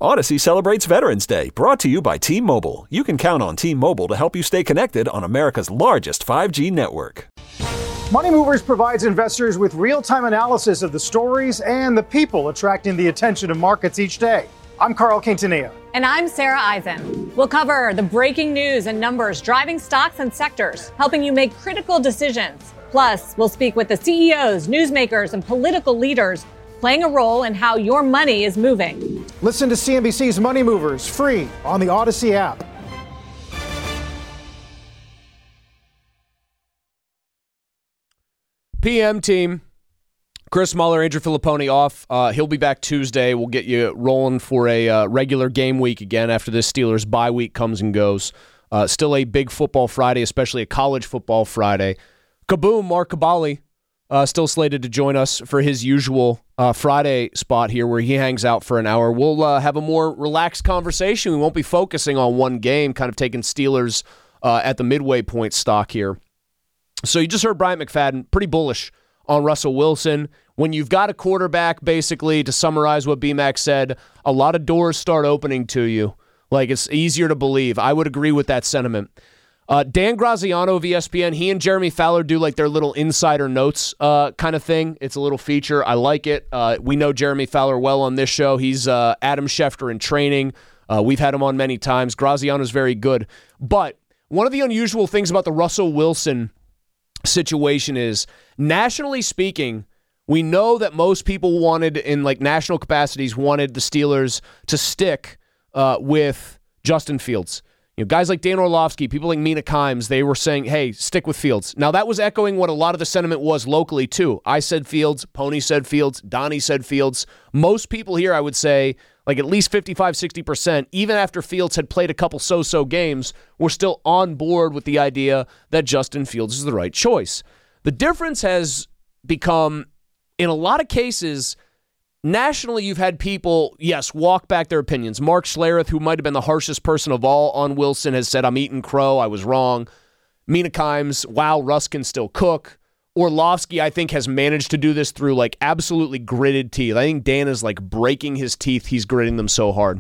Odyssey celebrates Veterans Day, brought to you by T-Mobile. You can count on T-Mobile to help you stay connected on America's largest 5G network. Money Movers provides investors with real-time analysis of the stories and the people attracting the attention of markets each day. I'm Carl Quintanilla. And I'm Sarah Eisen. We'll cover the breaking news and numbers driving stocks and sectors, helping you make critical decisions. Plus, we'll speak with the CEOs, newsmakers, and political leaders playing a role in how your money is moving. Listen to CNBC's Money Movers free on the Odyssey app. PM team. Chris Muller, Andrew Filipponi off. He'll be back Tuesday. We'll get you rolling for a regular game week again after this Steelers bye week comes and goes. Still a big football Friday, especially a college football Friday. Kaboom, Mark Kaboly, still slated to join us for his usual Friday spot here where he hangs out for an hour. We'll have a more relaxed conversation. We won't be focusing on one game, kind of taking Steelers at the midway point stock here. So you just heard Bryant McFadden, pretty bullish on Russell Wilson. When you've got a quarterback, basically, to summarize what BMAC said, a lot of doors start opening to you. Like, it's easier to believe. I would agree with that sentiment. Dan Graziano of ESPN, he and Jeremy Fowler do like their little insider notes kind of thing. It's a little feature. I like it. We know Jeremy Fowler well on this show. He's Adam Schefter in training. We've had him on many times. Graziano's very good. But one of the unusual things about the Russell Wilson situation is, nationally speaking, we know that most people wanted, in like national capacities, wanted the Steelers to stick with Justin Fields. You know, guys like Dan Orlovsky, people like Mina Kimes, they were saying, hey, stick with Fields. Now, that was echoing what a lot of the sentiment was locally, too. I said Fields, Pony said Fields, Donnie said Fields. Most people here, I would say, like at least 55, 60%, even after Fields had played a couple so-so games, were still on board with the idea that Justin Fields is the right choice. The difference has become, in a lot of cases, nationally, you've had people, yes, walk back their opinions. Mark Schlereth, who might have been the harshest person of all on Wilson, has said, I'm eating crow, I was wrong. Mina Kimes, wow, Russ can still cook. Orlovsky, I think, has managed to do this through like absolutely gritted teeth. I think Dan is like breaking his teeth. He's gritting them so hard.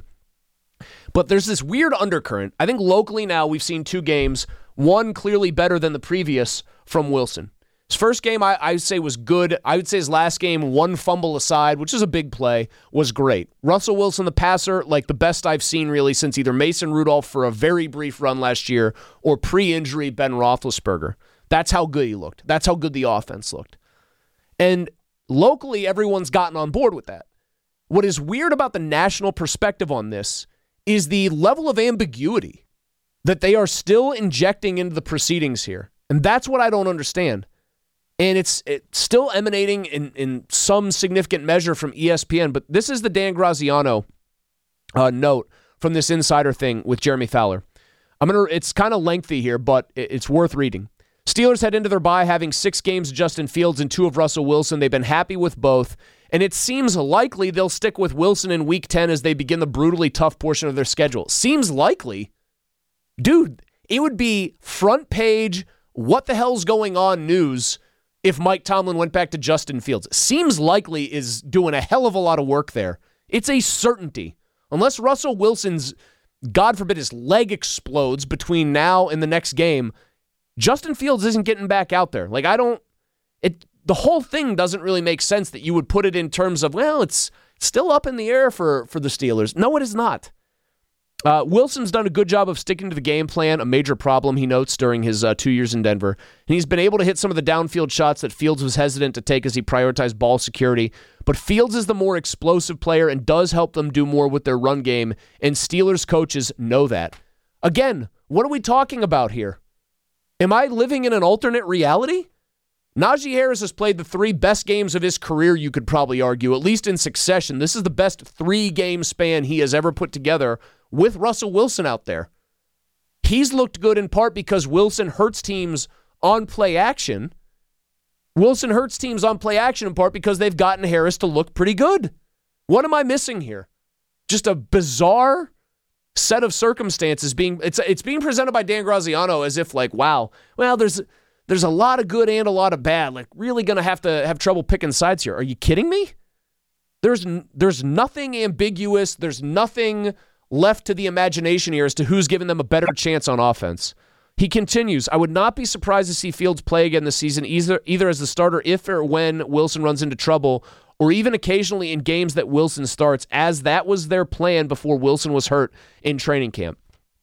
But there's this weird undercurrent. I think locally now we've seen two games, one clearly better than the previous from Wilson. His first game, I would say, was good. I would say his last game, one fumble aside, which is a big play, was great. Russell Wilson, the passer, like the best I've seen really since either Mason Rudolph for a very brief run last year or pre-injury Ben Roethlisberger. That's how good he looked. That's how good the offense looked. And locally, everyone's gotten on board with that. What is weird about the national perspective on this is the level of ambiguity that they are still injecting into the proceedings here. And that's what I don't understand. And it's still emanating in some significant measure from ESPN. But this is the Dan Graziano note from this insider thing with Jeremy Fowler. It's kind of lengthy here, but it's worth reading. Steelers head into their bye having 6 games of Justin Fields and 2 of Russell Wilson. They've been happy with both, and it seems likely they'll stick with Wilson in Week 10 as they begin the brutally tough portion of their schedule. Seems likely? Dude, it would be front page, what the hell's going on news if Mike Tomlin went back to Justin Fields. Seems likely is doing a hell of a lot of work there. It's a certainty. Unless Russell Wilson's, God forbid, his leg explodes between now and the next game, Justin Fields isn't getting back out there. Like, the whole thing doesn't really make sense that you would put it in terms of, well, it's still up in the air for the Steelers. No, it is not. Wilson's done a good job of sticking to the game plan, a major problem, he notes, during his 2 years in Denver. And he's been able to hit some of the downfield shots that Fields was hesitant to take as he prioritized ball security. But Fields is the more explosive player and does help them do more with their run game, and Steelers coaches know that. Again, what are we talking about here? Am I living in an alternate reality? Najee Harris has played the 3 best games of his career, you could probably argue, at least in succession. This is the best 3-game span he has ever put together with Russell Wilson out there. He's looked good in part because Wilson hurts teams on play action. Wilson hurts teams on play action in part because they've gotten Harris to look pretty good. What am I missing here? Just a bizarre set of circumstances it's being presented by Dan Graziano as if like, wow, well, there's a lot of good and a lot of bad. Like, really going to have trouble picking sides here. Are you kidding me? There's nothing ambiguous. There's nothing left to the imagination here as to who's giving them a better chance on offense. He continues, I would not be surprised to see Fields play again this season, either as the starter if or when Wilson runs into trouble, or even occasionally in games that Wilson starts, as that was their plan before Wilson was hurt in training camp.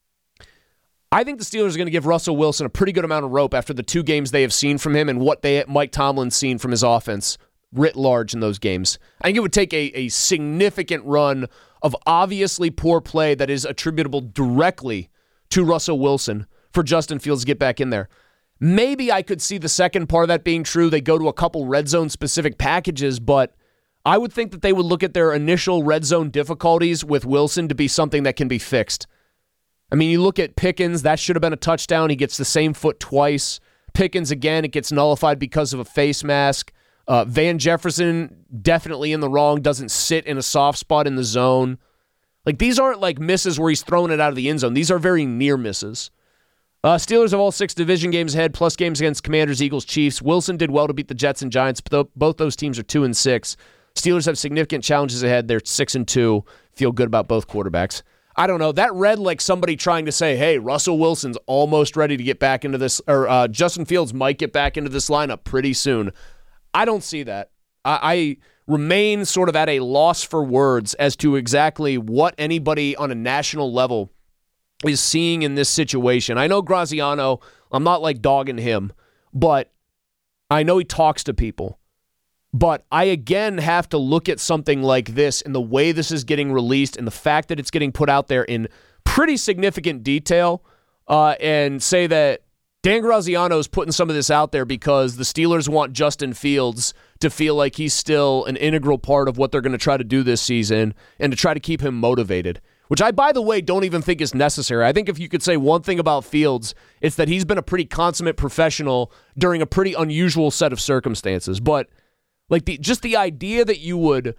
I think the Steelers are going to give Russell Wilson a pretty good amount of rope after the 2 games they have seen from him and what Mike Tomlin's seen from his offense writ large in those games. I think it would take a significant run of obviously poor play that is attributable directly to Russell Wilson for Justin Fields to get back in there. Maybe I could see the second part of that being true. They go to a couple red zone specific packages, but I would think that they would look at their initial red zone difficulties with Wilson to be something that can be fixed. I mean, you look at Pickens, that should have been a touchdown. He gets the same foot twice. Pickens, again, it gets nullified because of a face mask. Van Jefferson, definitely in the wrong, doesn't sit in a soft spot in the zone. Like, these aren't like misses where he's throwing it out of the end zone. These are very near misses. Steelers have all 6 division games ahead, plus games against Commanders, Eagles, Chiefs. Wilson did well to beat the Jets and Giants, but both those teams are 2-6. Steelers have significant challenges ahead. They're 6-2. Feel good about both quarterbacks. I don't know. That read like somebody trying to say, hey, Russell Wilson's almost ready to get back into this, or Justin Fields might get back into this lineup pretty soon. I don't see that. I remain sort of at a loss for words as to exactly what anybody on a national level is seeing in this situation. I know Graziano, I'm not like dogging him, but I know he talks to people. But I again have to look at something like this and the way this is getting released and the fact that it's getting put out there in pretty significant detail and say that Dan Graziano is putting some of this out there because the Steelers want Justin Fields to feel like he's still an integral part of what they're going to try to do this season and to try to keep him motivated, which I, by the way, don't even think is necessary. I think if you could say one thing about Fields, it's that he's been a pretty consummate professional during a pretty unusual set of circumstances. But like just the idea that you would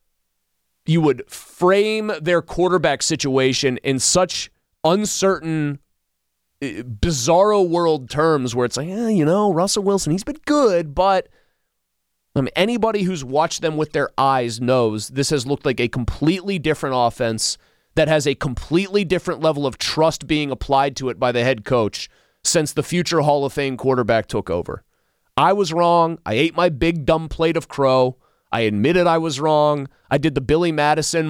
frame their quarterback situation in such uncertain, bizarro world terms where it's like, Russell Wilson, he's been good, but anybody who's watched them with their eyes knows this has looked like a completely different offense that has a completely different level of trust being applied to it by the head coach since the future Hall of Fame quarterback took over. I was wrong. I ate my big dumb plate of crow. I admitted I was wrong. I did the Billy Madison,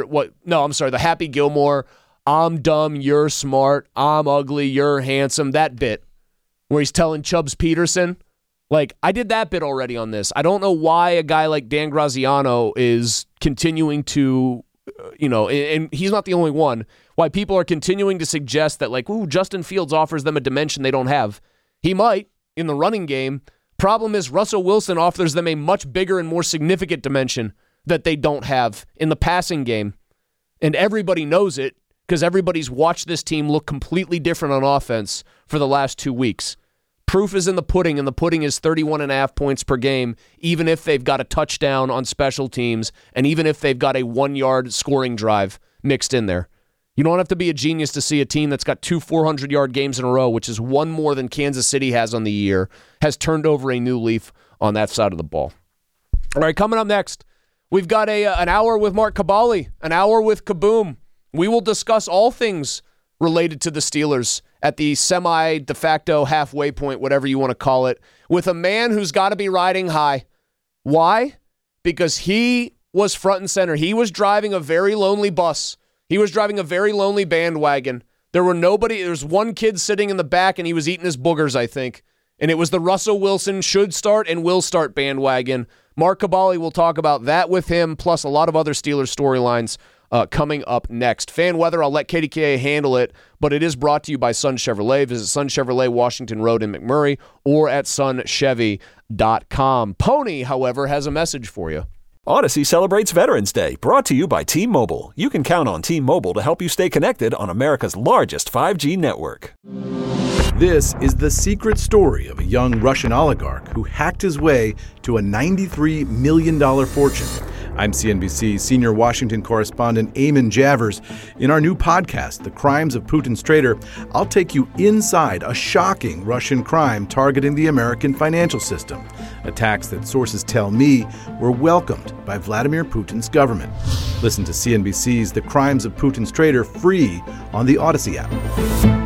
the Happy Gilmore, I'm dumb, you're smart, I'm ugly, you're handsome, that bit where he's telling Chubbs Peterson. Like, I did that bit already on this. I don't know why a guy like Dan Graziano is continuing to, and he's not the only one, why people are continuing to suggest that, like, Justin Fields offers them a dimension they don't have. He might in the running game. Problem is Russell Wilson offers them a much bigger and more significant dimension that they don't have in the passing game. And everybody knows it because everybody's watched this team look completely different on offense for the last 2 weeks. Proof is in the pudding, and the pudding is 31.5 points per game, even if they've got a touchdown on special teams and even if they've got a 1-yard scoring drive mixed in there. You don't have to be a genius to see a team that's got 2 400-yard games in a row, which is one more than Kansas City has on the year, has turned over a new leaf on that side of the ball. All right, coming up next, we've got an hour with Mark Kaboly, an hour with Kaboom. We will discuss all things related to the Steelers at the semi-de facto halfway point, whatever you want to call it, with a man who's got to be riding high. Why? Because he was front and center. He was driving a very lonely bus. He was driving a very lonely bandwagon. There was one kid sitting in the back, and he was eating his boogers, I think. And it was the Russell Wilson should start and will start bandwagon. Mark Kaboly will talk about that with him, plus a lot of other Steelers storylines coming up next. Fan weather, I'll let KDKA handle it, but it is brought to you by Sun Chevrolet. Visit Sun Chevrolet, Washington Road in McMurray, or at sunchevy.com. Pony, however, has a message for you. Odyssey celebrates Veterans Day, brought to you by T-Mobile. You can count on T-Mobile to help you stay connected on America's largest 5G network. This is the secret story of a young Russian oligarch who hacked his way to a $93 million fortune. I'm CNBC senior Washington correspondent Eamon Javers. In our new podcast, The Crimes of Putin's Traitor, I'll take you inside a shocking Russian crime targeting the American financial system. Attacks that sources tell me were welcomed by Vladimir Putin's government. Listen to CNBC's The Crimes of Putin's Traitor free on the Odyssey app.